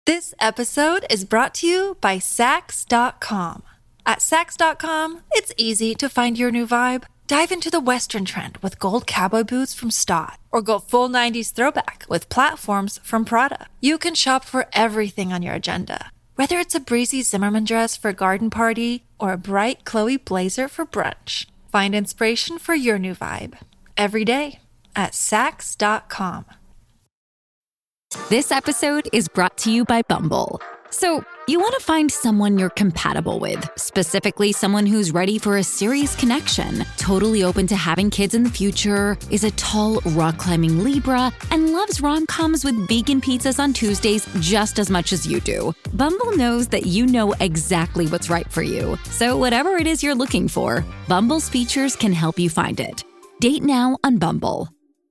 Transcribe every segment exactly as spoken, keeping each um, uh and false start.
This episode is brought to you by Sax dot com. At Sax dot com, it's easy to find your new vibe. Dive into the Western trend with gold cowboy boots from Stott, or go full nineties throwback with platforms from Prada. You can shop for everything on your agenda, whether it's a breezy Zimmermann dress for a garden party or a bright Chloe blazer for brunch. Find inspiration for your new vibe every day at Sax dot com. This episode is brought to you by Bumble. So, you want to find someone you're compatible with, specifically someone who's ready for a serious connection, totally open to having kids in the future, is a tall, rock-climbing Libra, and loves rom-coms with vegan pizzas on Tuesdays just as much as you do. Bumble knows that you know exactly what's right for you. So whatever it is you're looking for, Bumble's features can help you find it. Date now on Bumble.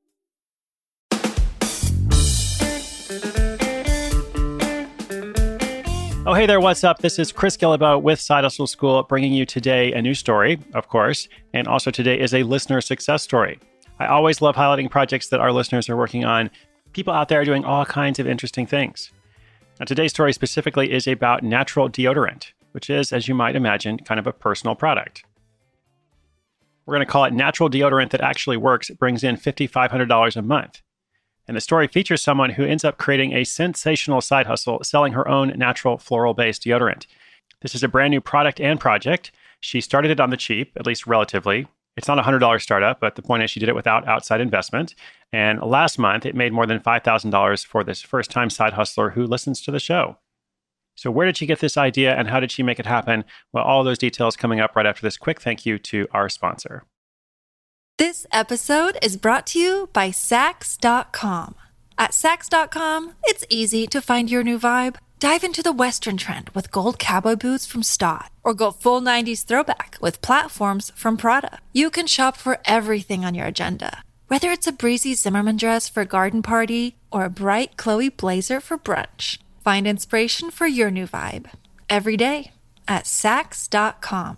Oh, hey there, what's up? This is Chris Guillebeau with Side Hustle School, bringing you today a new story, of course, and also today is a listener success story. I always love highlighting projects that our listeners are working on. People out there are doing all kinds of interesting things. Now, today's story specifically is about natural deodorant, which is, as you might imagine, kind of a personal product. We're going to call it natural deodorant that actually works. It brings in five thousand five hundred dollars a month. And the story features someone who ends up creating a sensational side hustle, selling her own natural floral-based deodorant. This is a brand new product and project. She started it on the cheap, at least relatively. It's not a one hundred dollars startup, but the point is she did it without outside investment. And last month, it made more than five thousand dollars for this first-time side hustler who listens to the show. So where did she get this idea and how did she make it happen? Well, all those details coming up right after this quick thank you to our sponsor. This episode is brought to you by Sax dot com. At Sax dot com, it's easy to find your new vibe. Dive into the Western trend with gold cowboy boots from Stott, or go full nineties throwback with platforms from Prada. You can shop for everything on your agenda, whether it's a breezy Zimmermann dress for a garden party or a bright Chloe blazer for brunch. Find inspiration for your new vibe every day at Sax dot com.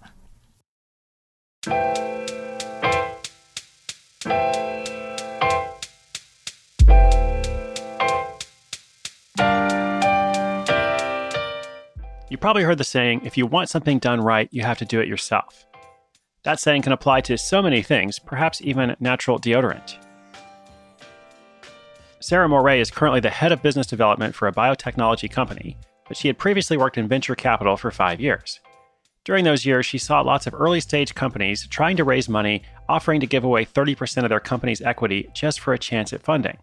You probably heard the saying, if you want something done right, you have to do it yourself. That saying can apply to so many things, perhaps even natural deodorant. Sarah Moret is currently the head of business development for a biotechnology company, but she had previously worked in venture capital for five years. During those years, she saw lots of early-stage companies trying to raise money, offering to give away thirty percent of their company's equity just for a chance at funding.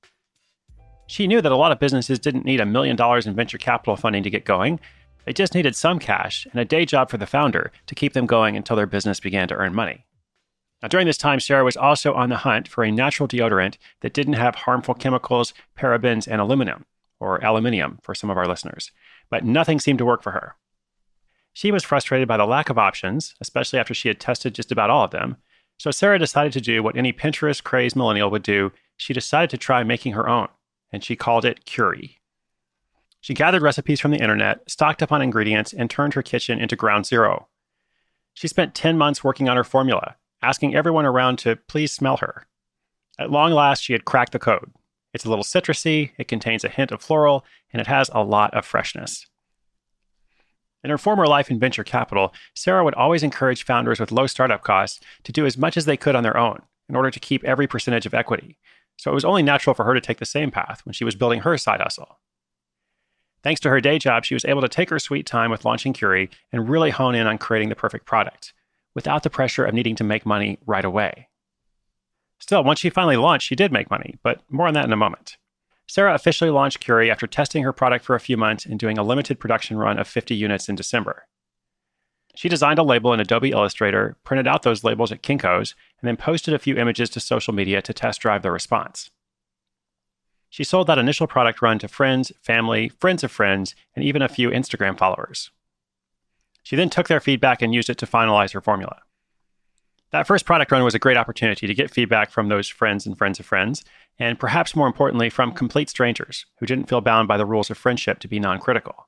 She knew that a lot of businesses didn't need a million dollars in venture capital funding to get going. They just needed some cash and a day job for the founder to keep them going until their business began to earn money. Now, during this time, Sarah was also on the hunt for a natural deodorant that didn't have harmful chemicals, parabens, and aluminum, or aluminium for some of our listeners. But nothing seemed to work for her. She was frustrated by the lack of options, especially after she had tested just about all of them. So Sarah decided to do what any Pinterest-crazed millennial would do. She decided to try making her own, and she called it Curie. She gathered recipes from the internet, stocked up on ingredients, and turned her kitchen into ground zero. She spent ten months working on her formula, asking everyone around to please smell her. At long last, she had cracked the code. It's a little citrusy, it contains a hint of floral, and it has a lot of freshness. In her former life in venture capital, Sarah would always encourage founders with low startup costs to do as much as they could on their own in order to keep every percentage of equity. So it was only natural for her to take the same path when she was building her side hustle. Thanks to her day job, she was able to take her sweet time with launching Curie and really hone in on creating the perfect product, without the pressure of needing to make money right away. Still, once she finally launched, she did make money, but more on that in a moment. Sarah officially launched Curie after testing her product for a few months and doing a limited production run of fifty units in December. She designed a label in Adobe Illustrator, printed out those labels at Kinko's, and then posted a few images to social media to test drive the response. She sold that initial product run to friends, family, friends of friends, and even a few Instagram followers. She then took their feedback and used it to finalize her formula. That first product run was a great opportunity to get feedback from those friends and friends of friends, and perhaps more importantly, from complete strangers who didn't feel bound by the rules of friendship to be non-critical.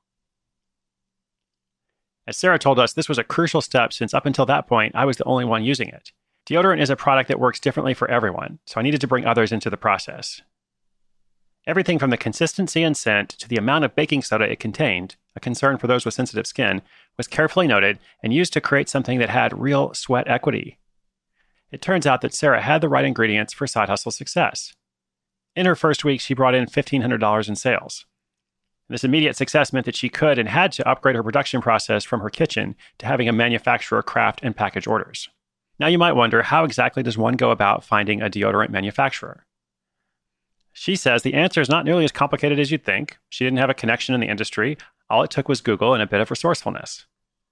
As Sarah told us, this was a crucial step since up until that point, I was the only one using it. Deodorant is a product that works differently for everyone, so I needed to bring others into the process. Everything from the consistency and scent to the amount of baking soda it contained, a concern for those with sensitive skin, was carefully noted and used to create something that had real sweat equity. It turns out that Sarah had the right ingredients for side hustle success. In her first week, she brought in fifteen hundred dollars in sales. This immediate success meant that she could and had to upgrade her production process from her kitchen to having a manufacturer craft and package orders. Now you might wonder, how exactly does one go about finding a deodorant manufacturer? She says the answer is not nearly as complicated as you'd think. She didn't have a connection in the industry. All it took was Google and a bit of resourcefulness.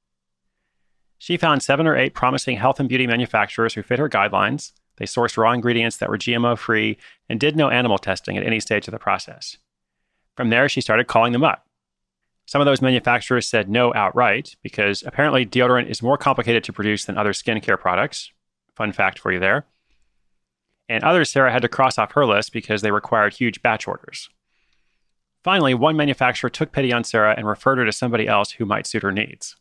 She found seven or eight promising health and beauty manufacturers who fit her guidelines. They sourced raw ingredients that were G M O-free and did no animal testing at any stage of the process. From there, she started calling them up. Some of those manufacturers said no outright because apparently deodorant is more complicated to produce than other skincare products. Fun fact for you there. And others Sarah had to cross off her list because they required huge batch orders. Finally, one manufacturer took pity on Sarah and referred her to somebody else who might suit her needs.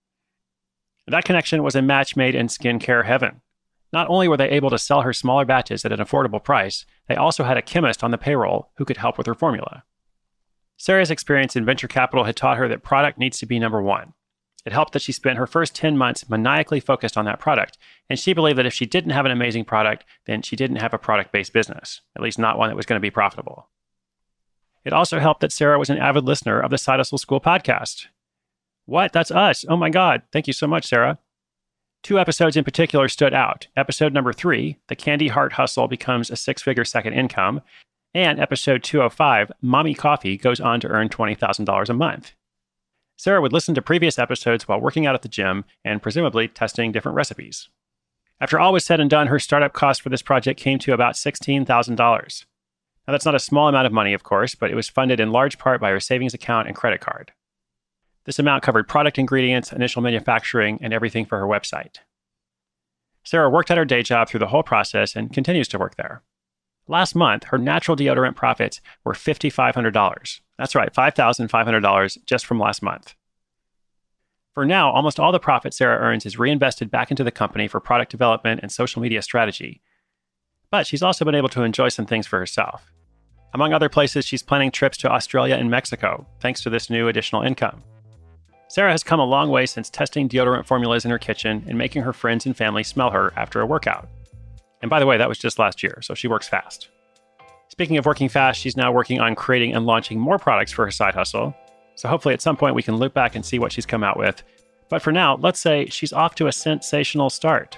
That connection was a match made in skincare heaven. Not only were they able to sell her smaller batches at an affordable price, they also had a chemist on the payroll who could help with her formula. Sarah's experience in venture capital had taught her that product needs to be number one. It helped that she spent her first ten months maniacally focused on that product, and she believed that if she didn't have an amazing product, then she didn't have a product-based business, at least not one that was going to be profitable. It also helped that Sarah was an avid listener of the Side Hustle School podcast. What? That's us. Oh my God. Thank you so much, Sarah. Two episodes in particular stood out. Episode number three, The Candy Heart Hustle Becomes a Six-Figure Second Income, and episode two oh five, Mommy Coffee Goes On to Earn twenty thousand dollars a Month. Sarah would listen to previous episodes while working out at the gym and presumably testing different recipes. After all was said and done, her startup cost for this project came to about sixteen thousand dollars. Now, that's not a small amount of money, of course, but it was funded in large part by her savings account and credit card. This amount covered product ingredients, initial manufacturing, and everything for her website. Sarah worked at her day job through the whole process and continues to work there. Last month, her natural deodorant profits were five thousand five hundred dollars. That's right, five thousand five hundred dollars just from last month. For now, almost all the profit Sarah earns is reinvested back into the company for product development and social media strategy. But she's also been able to enjoy some things for herself. Among other places, she's planning trips to Australia and Mexico, thanks to this new additional income. Sarah has come a long way since testing deodorant formulas in her kitchen and making her friends and family smell her after a workout. And by the way, that was just last year, so she works fast. Speaking of working fast, she's now working on creating and launching more products for her side hustle. So hopefully at some point we can look back and see what she's come out with. But for now, let's say she's off to a sensational start.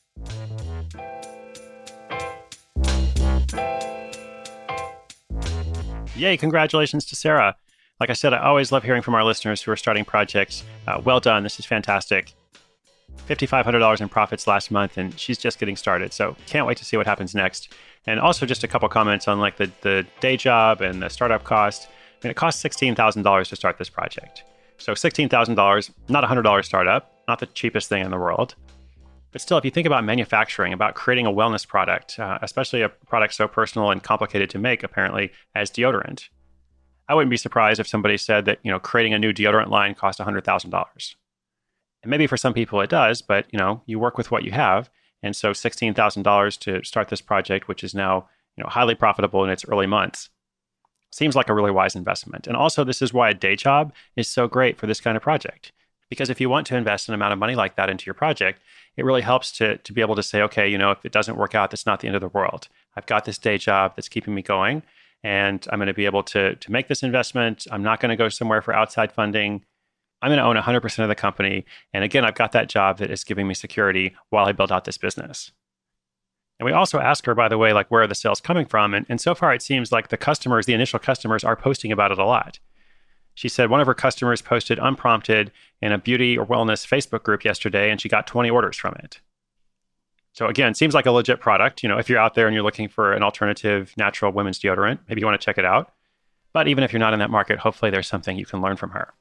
Yay, congratulations to Sarah. Like I said, I always love hearing from our listeners who are starting projects. Uh, well done, this is fantastic. five thousand five hundred dollars in profits last month, and she's just getting started. So can't wait to see what happens next. And also just a couple comments on like the, the day job and the startup cost. I mean, it costs sixteen thousand dollars to start this project. So sixteen thousand dollars, not a one hundred dollars startup, not the cheapest thing in the world. But still, if you think about manufacturing, about creating a wellness product, uh, especially a product so personal and complicated to make, apparently, as deodorant, I wouldn't be surprised if somebody said that, you know, creating a new deodorant line costs one hundred thousand dollars. And maybe for some people it does, but, you know, you work with what you have. And so sixteen thousand dollars to start this project, which is now, you know, highly profitable in its early months, seems like a really wise investment. And also, this is why a day job is so great for this kind of project. Because if you want to invest an amount of money like that into your project, it really helps to, to be able to say, okay, you know, if it doesn't work out, that's not the end of the world. I've got this day job that's keeping me going, and I'm going to be able to, to make this investment. I'm not going to go somewhere for outside funding. I'm going to own one hundred percent of the company. And again, I've got that job that is giving me security while I build out this business. And we also ask her, by the way, like, where are the sales coming from? And, and so far, it seems like the customers, the initial customers, are posting about it a lot. She said one of her customers posted unprompted in a beauty or wellness Facebook group yesterday, and she got twenty orders from it. So again, seems like a legit product. You know, if you're out there and you're looking for an alternative natural women's deodorant, maybe you want to check it out. But even if you're not in that market, hopefully there's something you can learn from her.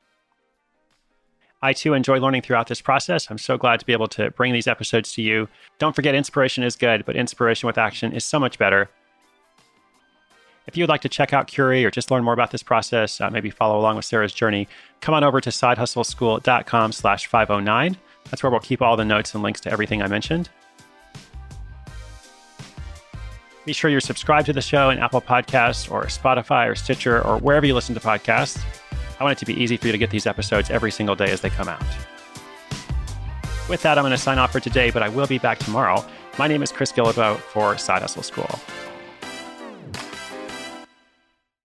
I too enjoy learning throughout this process. I'm so glad to be able to bring these episodes to you. Don't forget, inspiration is good, but inspiration with action is so much better. If you would like to check out Curie or just learn more about this process, uh, maybe follow along with Sarah's journey, come on over to sidehustleschool.com slash 509. That's where we'll keep all the notes and links to everything I mentioned. Be sure you're subscribed to the show in Apple Podcasts or Spotify or Stitcher or wherever you listen to podcasts. I want it to be easy for you to get these episodes every single day as they come out. With that, I'm going to sign off for today, but I will be back tomorrow. My name is Chris Guillebeau for Side Hustle School.